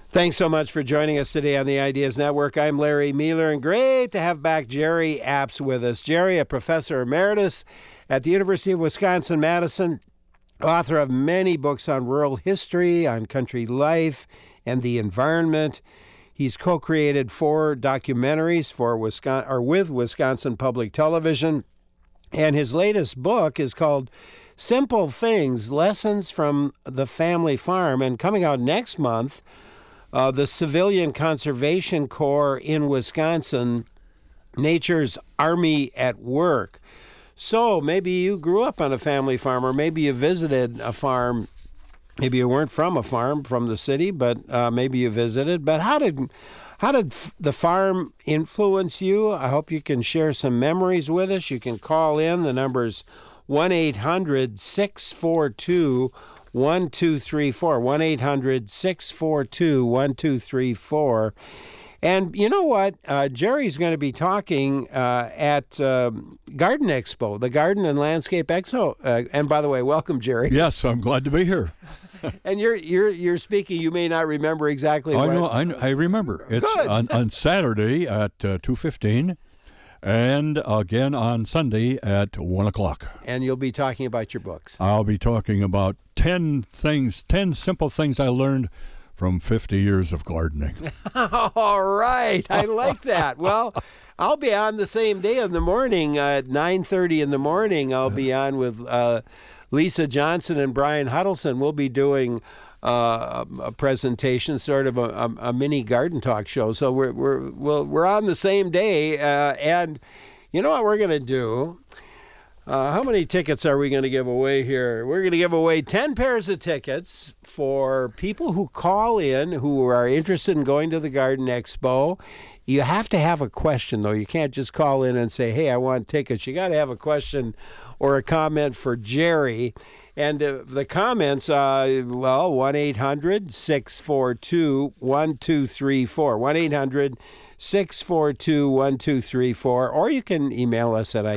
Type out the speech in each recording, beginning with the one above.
Thanks so much for joining us today on the Ideas Network. I'm Larry Mueller, and great to have back Jerry Apps with us. Jerry, a professor emeritus at the University of Wisconsin-Madison, author of many books on rural history, on country life, and the environment. He's co-created 4 documentaries with Wisconsin Public Television, and his latest book is called Simple Things, Lessons from the Family Farm, and coming out next month, the Civilian Conservation Corps in Wisconsin, Nature's Army at Work. So maybe you grew up on a family farm, or maybe you visited a farm. Maybe you weren't from a farm, from the city, but maybe you visited. But how did the farm influence you? I hope you can share some memories with us. You can call in. The number's 1-800-642-1234, 1-800-642-1234. And you know what? Jerry's going to be talking at Garden Expo, the Garden and Landscape Expo. And by the way, welcome, Jerry. Yes, I'm glad to be here. And you're speaking. You may not remember exactly. I remember. It's on Saturday at 2:15. And again on Sunday at 1 o'clock. And you'll be talking about your books. I'll be talking about 10 simple things I learned from 50 years of gardening. All right. I like that. Well, I'll be on the same day in the morning at 9:30 in the morning. I'll be on with Lisa Johnson and Brian Huddleston. We'll be doing a presentation, sort of a mini garden talk show. So we're on the same day, and you know what we're going to do? How many tickets are we going to give away here? We're going to give away 10 pairs of tickets for people who call in who are interested in going to the Garden Expo. You have to have a question, though. You can't just call in and say, hey, I want tickets. You got to have a question or a comment for Jerry. And the comments, 1-800-642-1234, 1-800-642-1234, or you can email us at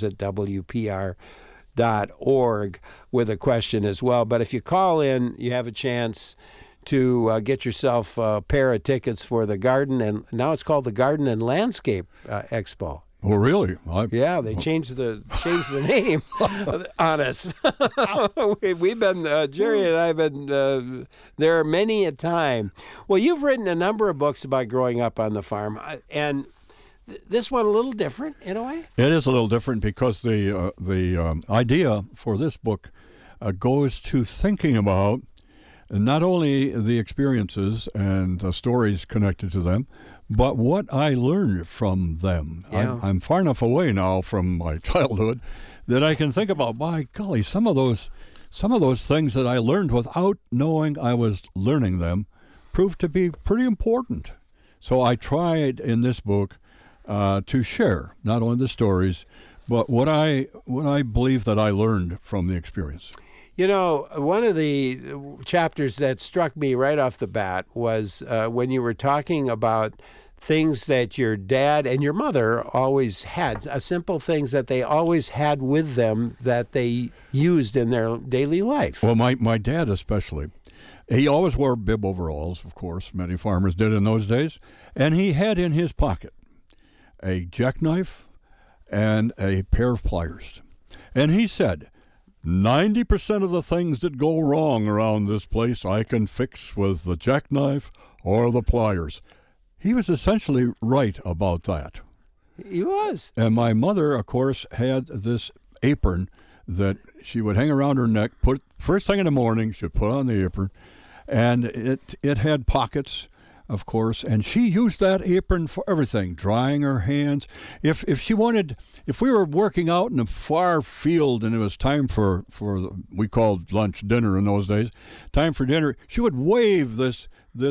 ideas@wpr.org with a question as well. But if you call in, you have a chance to get yourself a pair of tickets for the Garden, and now it's called the Garden and Landscape Expo. Oh, really? Yeah, they changed the name on us. We've been, Jerry and I have been there many a time. Well, you've written a number of books about growing up on the farm, and this one a little different in a way? It is a little different because the idea for this book goes to thinking about not only the experiences and the stories connected to them, but what I learned from them. Yeah. I'm far enough away now from my childhood that I can think about, by golly, some of those things that I learned without knowing I was learning them proved to be pretty important. So I tried in this book to share not only the stories, but what I believe that I learned from the experience. You know, one of the chapters that struck me right off the bat was when you were talking about things that your dad and your mother always had, simple things that they always had with them that they used in their daily life. Well, my dad especially. He always wore bib overalls, of course, many farmers did in those days, and he had in his pocket a jackknife and a pair of pliers. And he said, 90% of the things that go wrong around this place I can fix with the jackknife or the pliers. He was essentially right about that. He was. And my mother, of course, had this apron that she would hang around her neck, put first thing in the morning, she'd put on the apron, and it had pockets, of course, and she used that apron for everything, drying her hands. If we were working out in a far field and it was time for we called lunch dinner in those days, time for dinner, she would wave this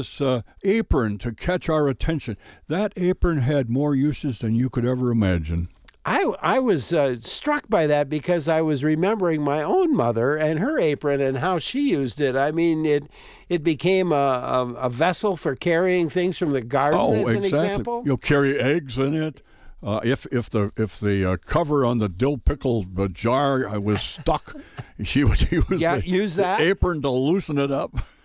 apron to catch our attention. That apron had more uses than you could ever imagine. I was struck by that because I was remembering my own mother and her apron and how she used it. I mean, it became a vessel for carrying things from the garden, as an example. You'll carry eggs in it. If the cover on the dill pickle jar was stuck, she would use use that the apron to loosen it up.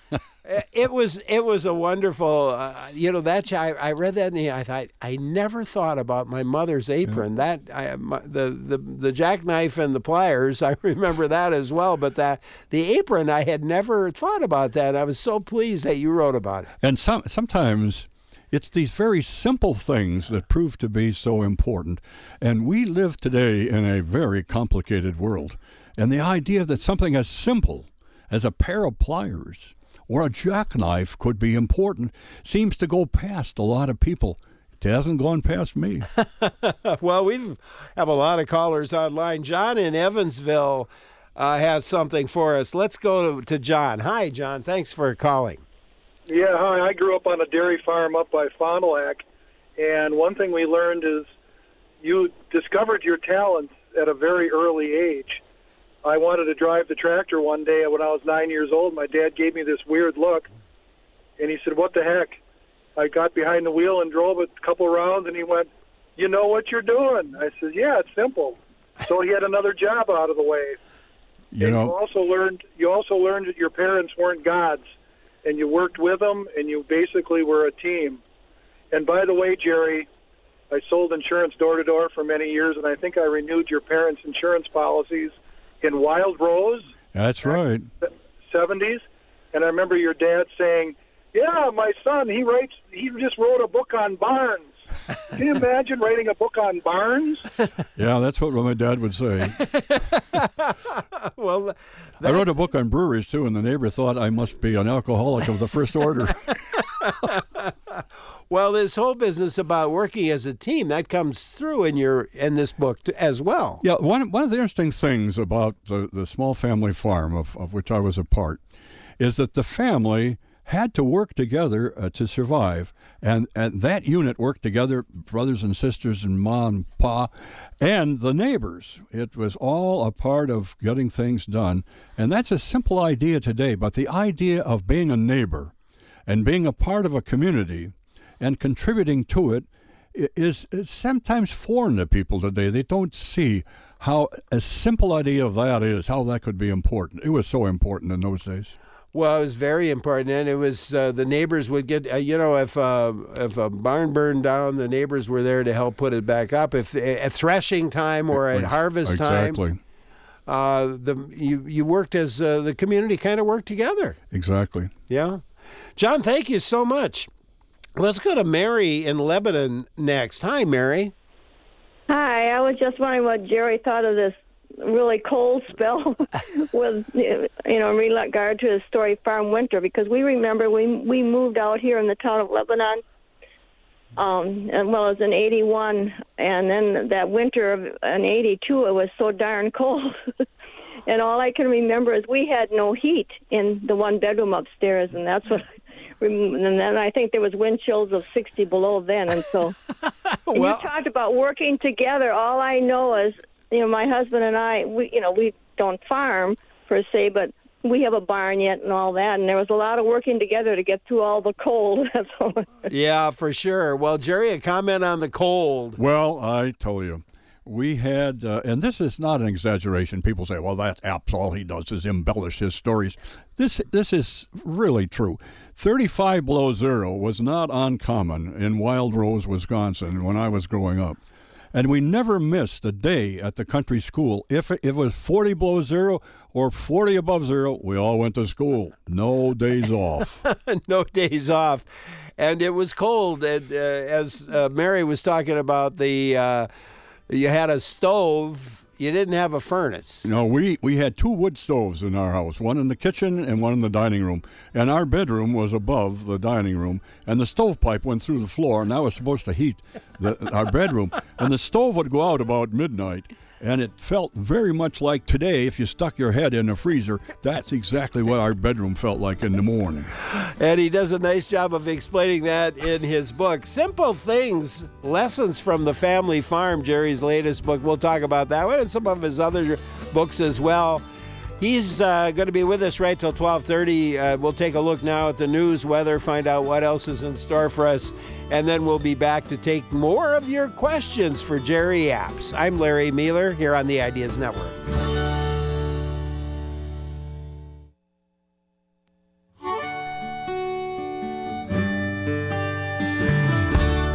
It was a wonderful, I read that and I thought, I never thought about my mother's apron. The jackknife and the pliers, I remember that as well. But the apron, I had never thought about that. I was so pleased that you wrote about it. And sometimes it's these very simple things that prove to be so important. And we live today in a very complicated world. And the idea that something as simple as a pair of pliers or a jackknife could be important seems to go past a lot of people. It hasn't gone past me. Well, we have a lot of callers online. John in Evansville has something for us. Let's go to John. Hi, John. Thanks for calling. Yeah, hi. I grew up on a dairy farm up by Fond du Lac, and one thing we learned is you discovered your talents at a very early age. I wanted to drive the tractor one day when I was 9 years old. My dad gave me this weird look, and he said, "What the heck?" I got behind the wheel and drove it a couple rounds, and he went, "You know what you're doing?" I said, "Yeah, it's simple." So he had another job out of the way. You also learned that your parents weren't gods, and you worked with them, and you basically were a team. And by the way, Jerry, I sold insurance door to door for many years, and I think I renewed your parents' insurance policies in Wild Rose. That's right. 70s. And I remember your dad saying, "Yeah, my son, he just wrote a book on barns." Can you imagine writing a book on barns? Yeah, that's what my dad would say. Well, I wrote a book on breweries, too, and the neighbor thought I must be an alcoholic of the first order. Well, this whole business about working as a team, that comes through in this book as well. Yeah, one of the interesting things about the small family farm of which I was a part is that the family had to work together to survive. And that unit worked together, brothers and sisters and ma and pa, and the neighbors. It was all a part of getting things done. And that's a simple idea today, but the idea of being a neighbor and being a part of a community and contributing to it is sometimes foreign to people today. They don't see how a simple idea of that is, how that could be important. It was so important in those days. Well, it was very important, and it was the neighbors would get, if a barn burned down, the neighbors were there to help put it back up. If at threshing time or at harvest time, you worked as the community kind of worked together. Exactly. Yeah, John, thank you so much. Let's go to Mary in Lebanon next. Hi, Mary. Hi, I was just wondering what Jerry thought of this really cold spell with, in regard to the Story Farm winter, because we remember we moved out here in the town of Lebanon, and well, it was in 81, and then that winter in 82, it was so darn cold. And all I can remember is we had no heat in the one bedroom upstairs, and that's what. And then I think there was wind chills of 60 below then, and so. Well, you talked about working together. All I know is, my husband and I, we don't farm per se, but we have a barn yet and all that, and there was a lot of working together to get through all the cold. Yeah, for sure. Well, Jerry, a comment on the cold. Well, I tell you, we had, and this is not an exaggeration. People say, well, that Apps, all he does is embellish his stories. This is really true. 35 below zero was not uncommon in Wild Rose, Wisconsin, when I was growing up. And we never missed a day at the country school. If it was 40 below zero or 40 above zero, we all went to school. No days off. No days off. And it was cold. And, as Mary was talking about, you had a stove. You didn't have a furnace. No, we had two wood stoves in our house, one in the kitchen and one in the dining room. And our bedroom was above the dining room. And the stovepipe went through the floor, and that was supposed to heat our bedroom. And the stove would go out about midnight. And it felt very much like today, if you stuck your head in a freezer, that's exactly what our bedroom felt like in the morning. And he does a nice job of explaining that in his book. Simple Things, Lessons from the Family Farm, Jerry's latest book. We'll talk about that one and some of his other books as well. He's going to be with us right till 12:30. We'll take a look now at the news, weather, find out what else is in store for us, and then we'll be back to take more of your questions for Jerry Apps. I'm Larry Mueller here on the Ideas Network.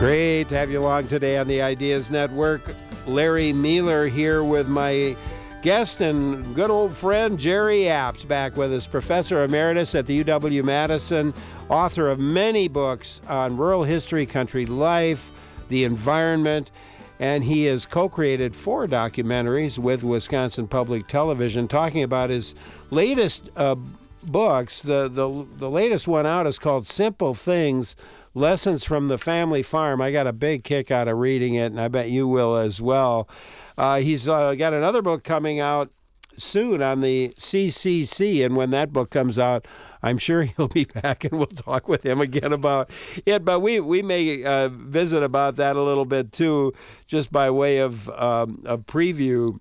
Great to have you along today on the Ideas Network. Larry Mealer here with my guest and good old friend Jerry Apps back with us, Professor Emeritus at the UW-Madison, author of many books on rural history, country life, the environment, and he has co-created 4 documentaries with Wisconsin Public Television talking about his latest books. The latest one out is called Simple Things, Lessons from the Family Farm. I got a big kick out of reading it, and I bet you will as well. He's got another book coming out soon on the CCC, and when that book comes out, I'm sure he'll be back and we'll talk with him again about it. But we may visit about that a little bit too, just by way of preview.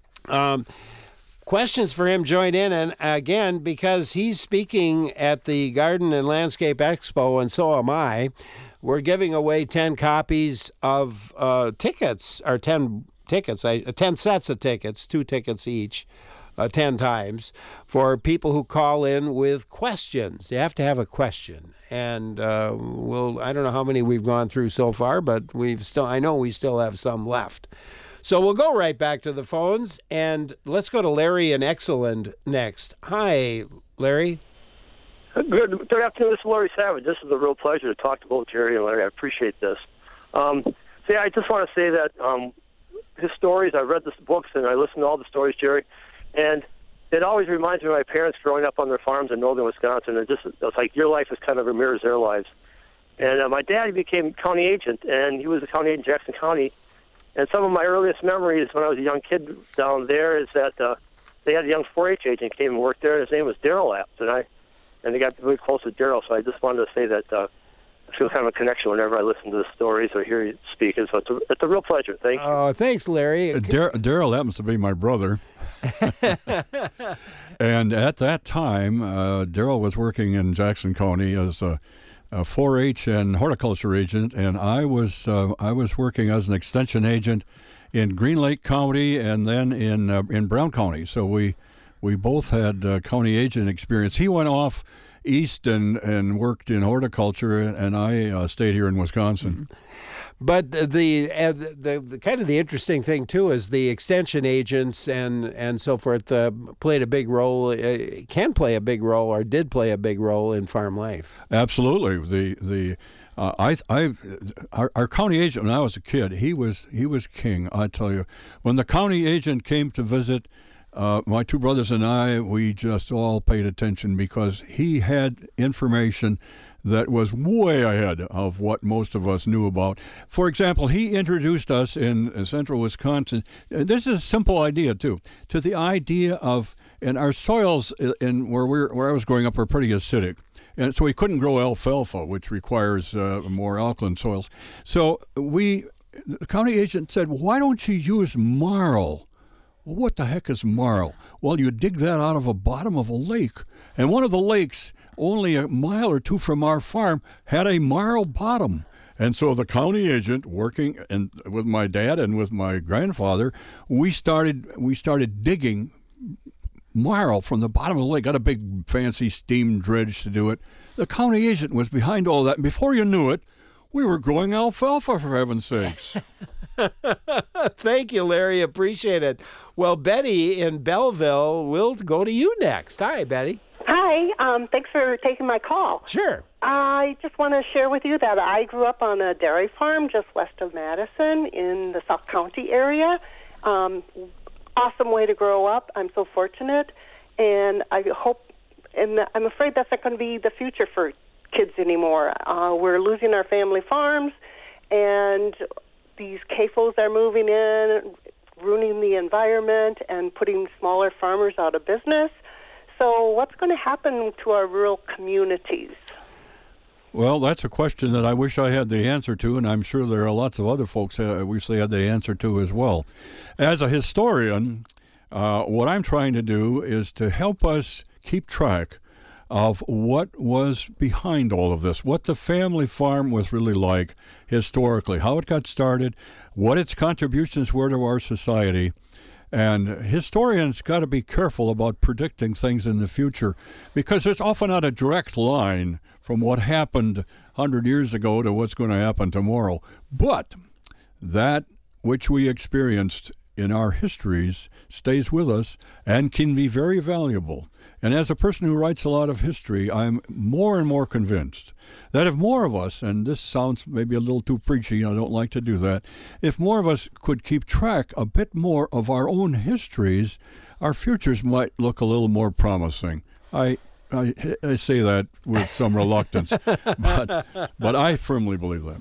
Questions for him join in, and again, because he's speaking at the Garden and Landscape Expo, and so am I, we're giving away 10 copies of tickets, or 10 sets of tickets, 2 tickets each, 10 times, for people who call in with questions. You have to have a question, and I don't know how many we've gone through so far, but I know we still have some left. So we'll go right back to the phones, and let's go to Larry in Exeland next. Hi, Larry. Good afternoon. This is Larry Savage. This is a real pleasure to talk to both Jerry and Larry. I appreciate this. I just want to say that his stories, I read the books and I listened to all the stories, Jerry, and it always reminds me of my parents growing up on their farms in northern Wisconsin. It's like your life is kind of mirrors their lives. And my dad became county agent, and he was a county agent in Jackson County. And some of my earliest memories when I was a young kid down there is that they had a young 4-H agent came and worked there. His name was Darrell Apps, and they got really close with Darrell. So I just wanted to say that I feel kind of a connection whenever I listen to the stories or hear you speak. So it's a real pleasure. Thank you. Oh, thanks, Larry. Darrell happens to be my brother. And at that time, Darrell was working in Jackson County as a 4-H and horticulture agent, and I was working as an extension agent in Green Lake County and then in Brown County. So we both had county agent experience. He went off east and worked in horticulture, and I stayed here in Wisconsin. But the kind of the interesting thing too is the extension agents and so forth played a big role, can play a big role, or did play a big role in farm life. Absolutely. Our county agent when I was a kid, he was king. I tell you, when the county agent came to visit, my 2 brothers and I, we just all paid attention because he had information that was way ahead of what most of us knew about. For example, he introduced us in central Wisconsin, this is a simple idea too, to the idea of, and our soils in where I was growing up were pretty acidic. And so we couldn't grow alfalfa, which requires more alkaline soils. So the county agent said, why don't you use marl? Well, what the heck is marl? Well, you dig that out of the bottom of a lake. And one of the lakes, only a mile or 2 from our farm, had a marl bottom. And so the county agent, working with my dad and with my grandfather, we started digging marl from the bottom of the lake. Got a big fancy steam dredge to do it. The county agent was behind all that. And before you knew it, we were growing alfalfa, for heaven's sakes. Thank you, Larry. Appreciate it. Well, Betty in Belleville, we'll go to you next. Hi, Betty. Hi. Thanks for taking my call. Sure. I just want to share with you that I grew up on a dairy farm just west of Madison in the South County area. Awesome way to grow up. I'm so fortunate. And I hope, and I'm afraid that's not going to be the future for kids anymore. We're losing our family farms, and these CAFOs are moving in, ruining the environment and putting smaller farmers out of business. So what's going to happen to our rural communities? Well, that's a question that I wish I had the answer to, and I'm sure there are lots of other folks I wish they had the answer to as well. As a historian, what I'm trying to do is to help us keep track of what was behind all of this, what the family farm was really like historically, how it got started, what its contributions were to our society. And historians got to be careful about predicting things in the future because there's often not a direct line from what happened 100 years ago to what's going to happen tomorrow. But that which we experienced in our histories stays with us and can be very valuable. And as a person who writes a lot of history, I'm more and more convinced that if more of us, and this sounds maybe a little too preachy, I don't like to do that, if more of us could keep track a bit more of our own histories, our futures might look a little more promising. I say that with some reluctance, but I firmly believe that.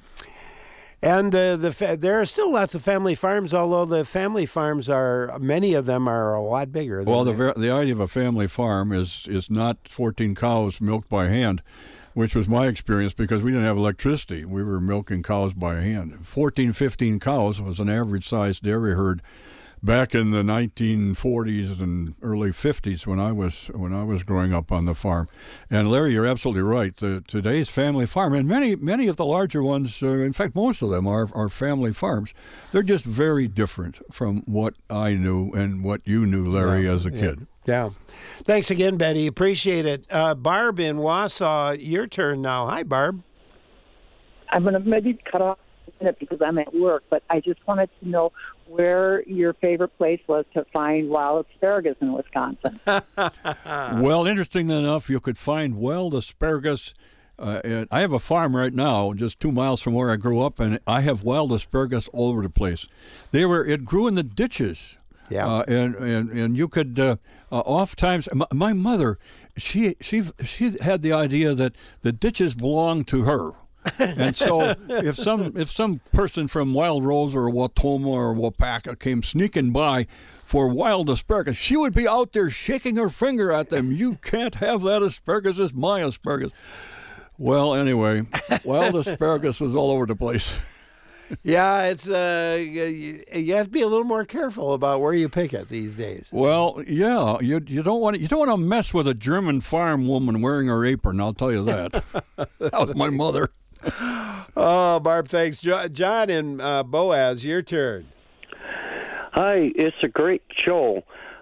And there are still lots of family farms, although the family farms many of them are a lot bigger. Well, the idea of a family farm is not 14 cows milked by hand, which was my experience because we didn't have electricity. We were milking cows by hand. 14, 15 cows was an average-sized dairy herd back in the 1940s and early 50s when I was growing up on the farm. And Larry, you're absolutely right. Today's family farm, and many of the larger ones, in fact, most of them are family farms. They're just very different from what I knew and what you knew, Larry, as a kid. Yeah. Thanks again, Betty. Appreciate it. Barb in Wausau, your turn now. Hi, Barb. I'm going to maybe cut off a minute because I'm at work, but I just wanted to know where your favorite place was to find wild asparagus in Wisconsin. Well, interestingly enough, you could find wild asparagus. I have a farm right now just 2 miles from where I grew up, and I have wild asparagus all over the place. It grew in the ditches. Yeah. And you could oftentimes my mother she had the idea that the ditches belonged to her. And so if some person from Wild Rose or Watoma or Wapaka came sneaking by for wild asparagus, she would be out there shaking her finger at them. You can't have that asparagus. It's my asparagus. Well, anyway, wild asparagus was all over the place. Yeah, it's you have to be a little more careful about where you pick it these days. Well, yeah, you don't want to mess with a German farm woman wearing her apron. I'll tell you that. That was my mother. Oh, Barb, thanks. John and Boaz, your turn. Hi, it's a great show.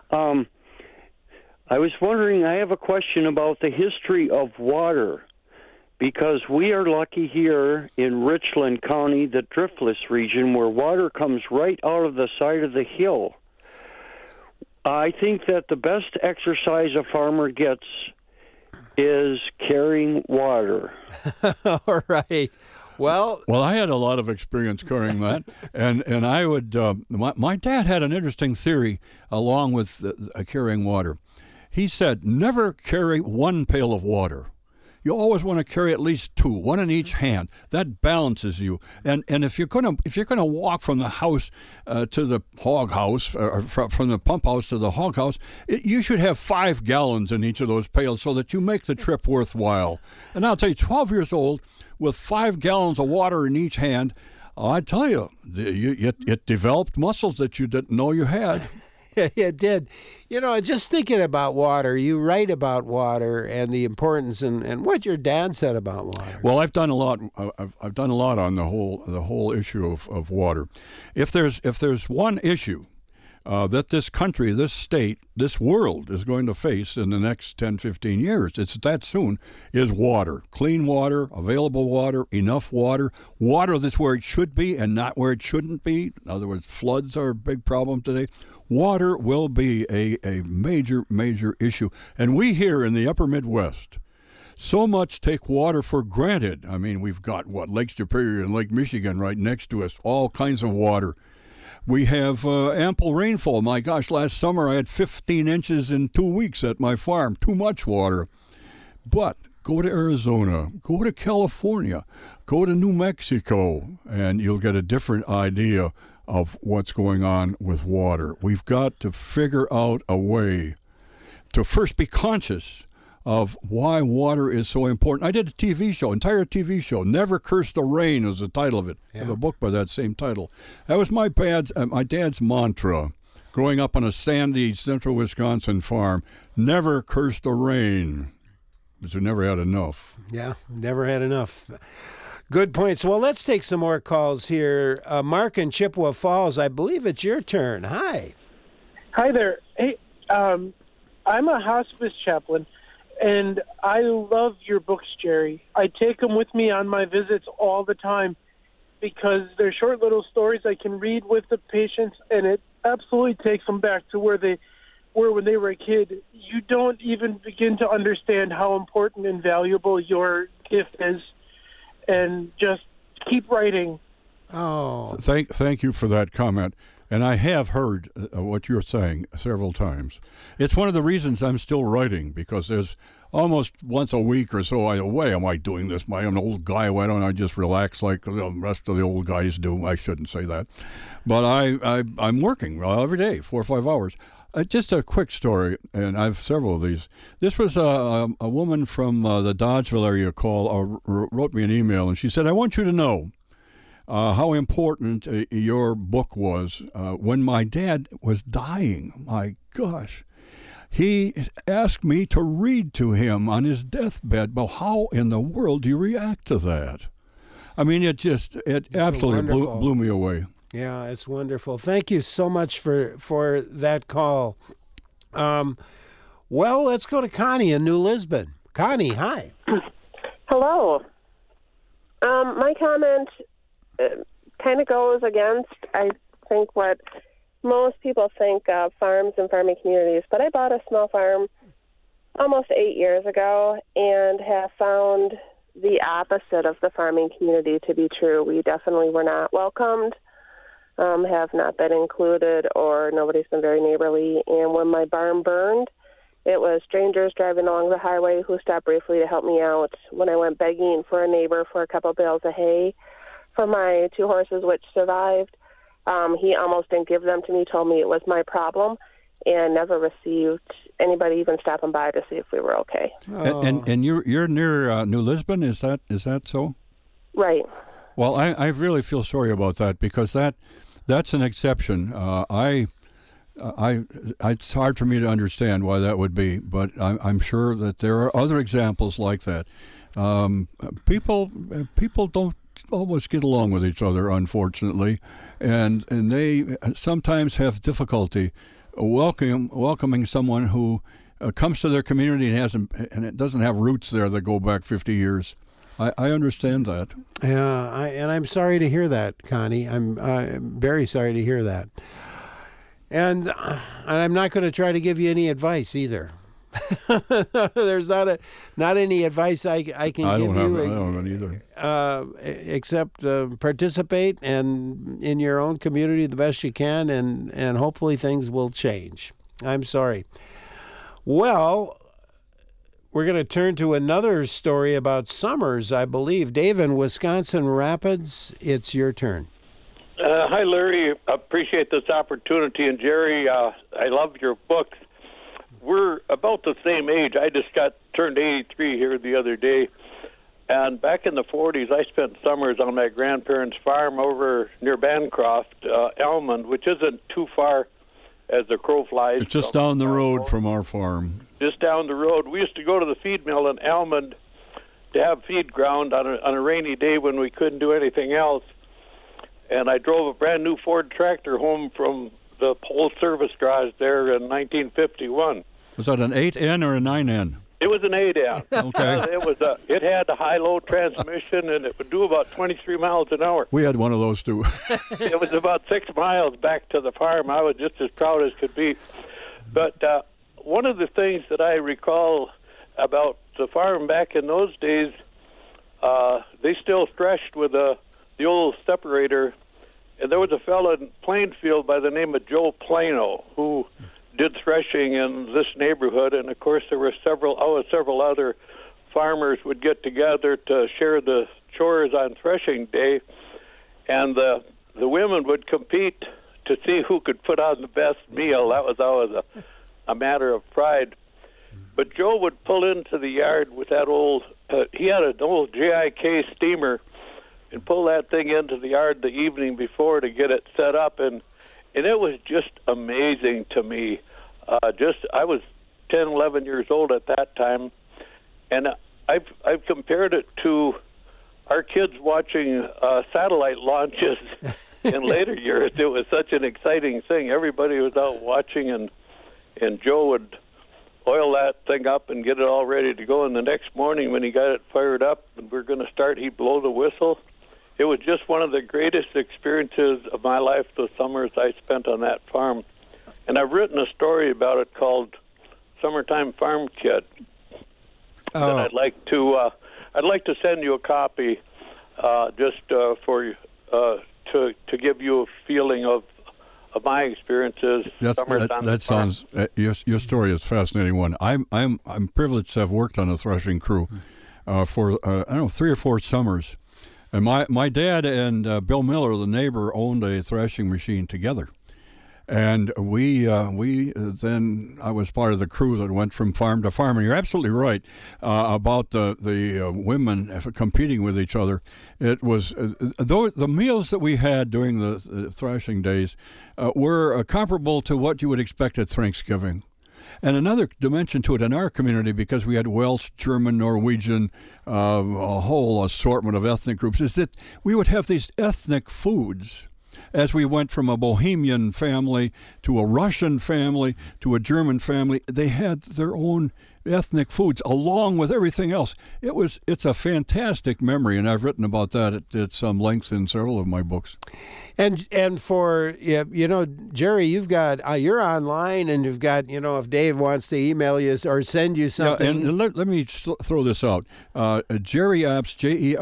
I was wondering, I have a question about the history of water, because we are lucky here in Richland County, the Driftless region, where water comes right out of the side of the hill. I think that the best exercise a farmer gets is carrying water. All right. Well, I had a lot of experience carrying that, and I would. My dad had an interesting theory along with carrying water. He said, never carry one pail of water. You always want to carry at least two, one in each hand. That balances you. And if you're gonna walk from the house to the hog house, or from the pump house to the hog house, you should have 5 gallons in each of those pails so that you make the trip worthwhile. And I'll tell you, 12 years old with 5 gallons of water in each hand, I tell you, it developed muscles that you didn't know you had. It did. You know, just thinking about water, you write about water and the importance and what your dad said about water. Well, I've done a lot. I've done a lot on the whole issue of water. If there's one issue that this country, this state, this world is going to face in the next 10, 15 years, it's that soon, is water. Clean water, available water, enough water, water that's where it should be and not where it shouldn't be. In other words, floods are a big problem today. Water will be a major, major issue. And we here in the upper Midwest so much take water for granted. I mean, we've got, Lake Superior and Lake Michigan right next to us, all kinds of water. We have ample rainfall. My gosh, last summer I had 15 inches in 2 weeks at my farm. Too much water. But go to Arizona, go to California, go to New Mexico, and you'll get a different idea of what's going on with water. We've got to figure out a way to first be conscious of why water is so important. I did a entire TV show, Never Curse the Rain is the title of it. Yeah. I have a book by that same title. That was my dad's mantra growing up on a sandy central Wisconsin farm. Never curse the rain, because we never had enough. Yeah, never had enough. Good points. Well, let's take some more calls here. Mark in Chippewa Falls, I believe it's your turn. Hi. Hi there. Hey, I'm a hospice chaplain, and I love your books, Jerry. I take them with me on my visits all the time because they're short little stories I can read with the patients, and it absolutely takes them back to where they were when they were a kid. You don't even begin to understand how important and valuable your gift is, and just keep writing. Oh, Thank you for that comment. And I have heard what you're saying several times. It's one of the reasons I'm still writing, because there's almost once a week or so, why am I doing this? I'm an old guy. Why don't I just relax like the rest of the old guys do? I shouldn't say that. But I'm working every day, 4 or 5 hours. Just a quick story, and I have several of these. This was a woman from the Dodgeville area wrote me an email, and she said, I want you to know how important your book was when my dad was dying. My gosh. He asked me to read to him on his deathbed. Well, how in the world do you react to that? I mean, it absolutely blew me away. Yeah, it's wonderful. Thank you so much for that call. Well, let's go to Connie in New Lisbon. Connie, hi. Hello. My comment kind of goes against, I think, what most people think of farms and farming communities. But I bought a small farm almost 8 years ago and have found the opposite of the farming community to be true. We definitely were not welcomed, have not been included, or nobody's been very neighborly. And when my barn burned, it was strangers driving along the highway who stopped briefly to help me out when I went begging for a neighbor for a couple bales of hay for my 2 horses, which survived. He almost didn't give them to me, told me it was my problem, and never received anybody even stopping by to see if we were okay. Oh. And you're near New Lisbon, is that so? Right. Well, I really feel sorry about that, because that's an exception. It's hard for me to understand why that would be, but I'm sure that there are other examples like that. People don't always get along with each other, unfortunately, and they sometimes have difficulty welcoming someone who comes to their community and it doesn't have roots there that go back 50 years. I understand that. Yeah, and I'm sorry to hear that, Connie. I'm very sorry to hear that. And I'm not going to try to give you any advice either. There's not any advice I can give you. I don't have either. Except participate and in your own community the best you can, and hopefully things will change. I'm sorry. Well, we're going to turn to another story about summers, I believe. Dave in Wisconsin Rapids, it's your turn. Hi, Larry. Appreciate this opportunity. And Jerry, I love your books. We're about the same age. I just turned 83 here the other day. And back in the 40s, I spent summers on my grandparents' farm over near Bancroft, Elmond, which isn't too far as the crow flies. It's just down the road from our farm. Just down the road. We used to go to the feed mill in Elmond to have feed ground on a rainy day when we couldn't do anything else. And I drove a brand-new Ford tractor home from the whole service garage there in 1951. Was that an 8N or a 9N? It was an 8N. Okay. It had a high-low transmission, and it would do about 23 miles an hour. We had one of those, too. It was about 6 miles back to the farm. I was just as proud as could be. But one of the things that I recall about the farm back in those days, they still threshed with the old separator. And there was a fellow in Plainfield by the name of Joe Plano who did threshing in this neighborhood. And, of course, there were several other farmers would get together to share the chores on threshing day. And the women would compete to see who could put on the best meal. That was always a matter of pride. But Joe would pull into the yard with that he had an old JIK steamer, and pull that thing into the yard the evening before to get it set up, and it was just amazing to me. I was 10, 11 years old at that time, and I've compared it to our kids watching satellite launches in later years, it was such an exciting thing. Everybody was out watching, and Joe would oil that thing up and get it all ready to go. And the next morning when he got it fired up and we're going to start, he'd blow the whistle. It was just one of the greatest experiences of my life, the summers I spent on that farm. And I've written a story about it called Summertime Farm Kit. And I'd like to send you a copy just for to give you a feeling of my experiences. That sounds. Your story is a fascinating one. I'm privileged to have worked on a threshing crew for 3 or 4 summers, and my dad and Bill Miller, the neighbor, owned a threshing machine together. And we then I was part of the crew that went from farm to farm. And you're absolutely right about the women competing with each other. It was though the meals that we had during the threshing days were comparable to what you would expect at Thanksgiving. And another dimension to it in our community, because we had Welsh, German, Norwegian, a whole assortment of ethnic groups, is that we would have these ethnic foods. As we went from a Bohemian family to a Russian family to a German family, they had their own ethnic foods along with everything else. It's a fantastic memory, and I've written about that at some length in several of my books. And for Jerry, you've got you're online, and you've got if Dave wants to email you or send you something. Yeah, and let me throw this out. Jerry Apps,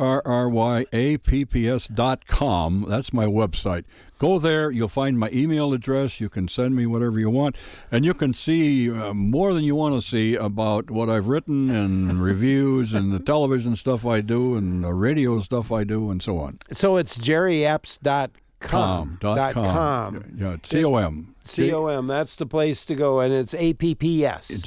JERRYAPPS.com. That's my website. Go there. You'll find my email address. You can send me whatever you want, and you can see more than you want to see about what I've written and reviews and the television stuff I do and the radio stuff I do and so on. So it's jerryapps.com. .com. Yeah, COM. COM, that's the place to go, and it's APPS.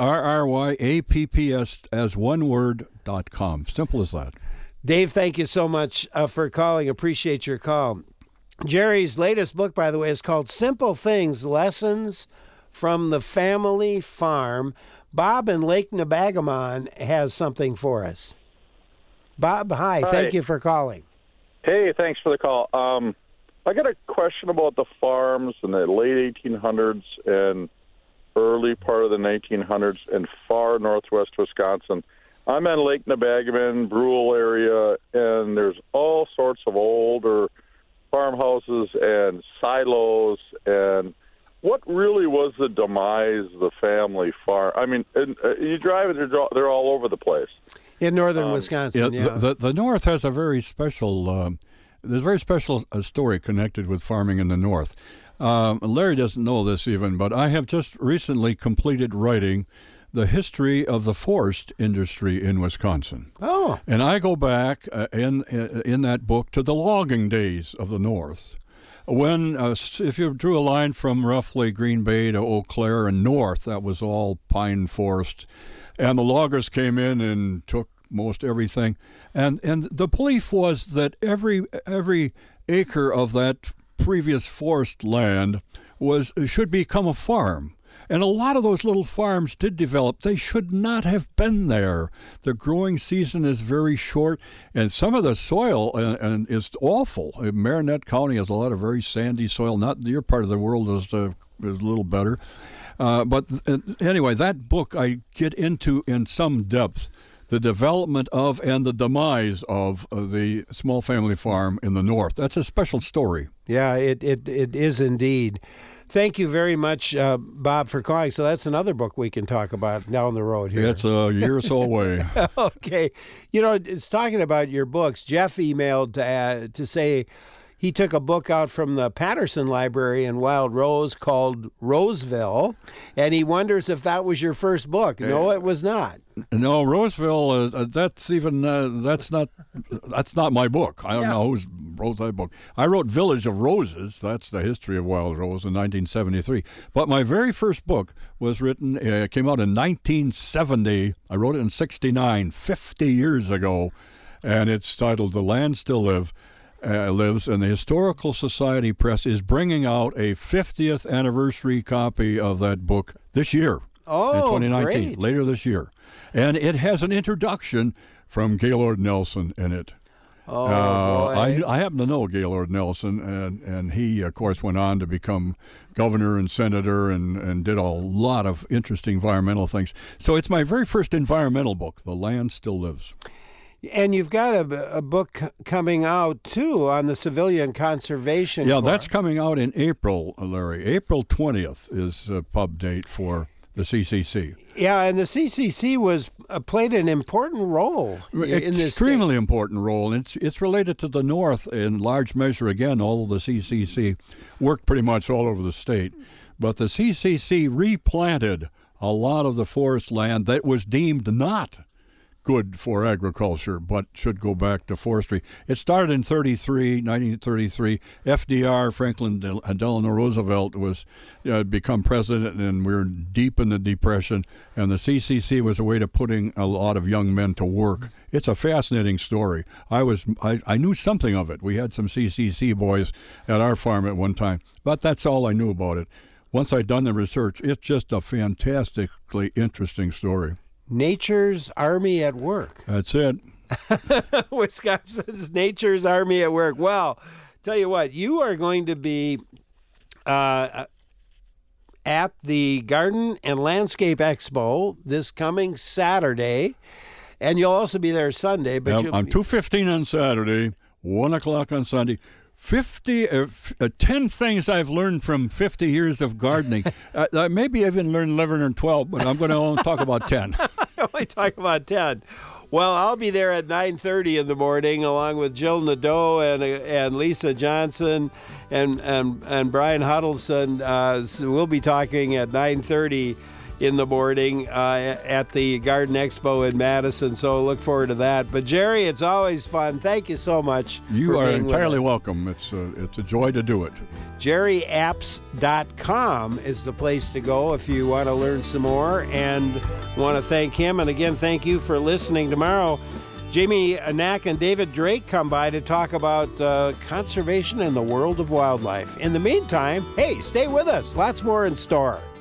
JERRYAPPS as one word.com. Simple as that. Dave, thank you so much for calling. Appreciate your call. Jerry's latest book, by the way, is called Simple Things, Lessons from the Family Farm. Bob in Lake Nebagamon has something for us. Bob, hi. Thank you for calling. Hey, thanks for the call. I got a question about the farms in the late 1800s and early part of the 1900s in far northwest Wisconsin. I'm in Lake Nebagamon, Brule area, and there's all sorts of older farmhouses and silos. And what really was the demise of the family farm? I mean, you drive it, they're all over the place. In northern Wisconsin, yeah. The North has a very special... There's a very special story connected with farming in the North. Larry doesn't know this even, but I have just recently completed writing the history of the forest industry in Wisconsin. Oh. And I go back in that book to the logging days of the North. When, if you drew a line from roughly Green Bay to Eau Claire and north, that was all pine forest. And the loggers came in and took most everything, and the belief was that every acre of that previous forest land should become a farm, and a lot of those little farms did develop. They should not have been there. The growing season is very short, and some of the soil is awful. Marinette County has a lot of very sandy soil. Not your part of the world is a little better, but anyway, that book I get into in some depth. The development of and the demise of the small family farm in the North. That's a special story. Yeah, it is indeed. Thank you very much, Bob, for calling. So that's another book we can talk about down the road here. It's a year or so away. Okay. It's talking about your books. Jeff emailed to say he took a book out from the Patterson Library in Wild Rose called Roseville, and he wonders if that was your first book. No, it was not. No, Roseville. That's not my book. I don't know who wrote that book. I wrote Village of Roses. That's the history of Wild Rose in 1973. But my very first book was written. Came out in 1970. I wrote it in '69, 50 years ago, and it's titled "The Land Still Lives," and the Historical Society Press is bringing out a 50th anniversary copy of that book this year. Oh, in 2019, great. later this year. And it has an introduction from Gaylord Nelson in it. Oh, boy. I happen to know Gaylord Nelson, and he, of course, went on to become governor and senator and did a lot of interesting environmental things. So it's my very first environmental book, The Land Still Lives. And you've got a book coming out, too, on the Civilian Conservation Corps. That's coming out in April, Larry. April 20th is a pub date for the CCC. Yeah, and the CCC played an important role in this. Extremely important role. It's related to the North in large measure, again, although the CCC worked pretty much all over the state. But the CCC replanted a lot of the forest land that was deemed not good for agriculture, but should go back to forestry. It started in 1933. FDR, Franklin Delano Roosevelt, was become president, and we were deep in the Depression, and the CCC was a way to putting a lot of young men to work. It's a fascinating story. I knew something of it. We had some CCC boys at our farm at one time, but that's all I knew about it. Once I'd done the research, it's just a fantastically interesting story. Nature's Army at Work. That's it. Wisconsin's Nature's Army at Work. Well, tell you what, you are going to be at the Garden and Landscape Expo this coming Saturday, and you'll also be there Sunday. But on 2:15 on Saturday, 1 o'clock on Sunday. 10 things I've learned from 50 years of gardening. Maybe I even learned 11 or 12, but I'm going to only talk about 10. Only talk about 10. Well, I'll be there at 9:30 in the morning, along with Jill Nadeau and Lisa Johnson and Brian Huddleston. So we'll be talking at 9:30 in the morning at the Garden Expo in Madison. So look forward to that. But Jerry, it's always fun. Thank you so much. You are entirely welcome. It's a joy to do it. JerryApps.com is the place to go if you want to learn some more, and want to thank him. And again, thank you for listening. Tomorrow, Jamie Knack and David Drake come by to talk about conservation in the world of wildlife. In the meantime, hey, stay with us. Lots more in store.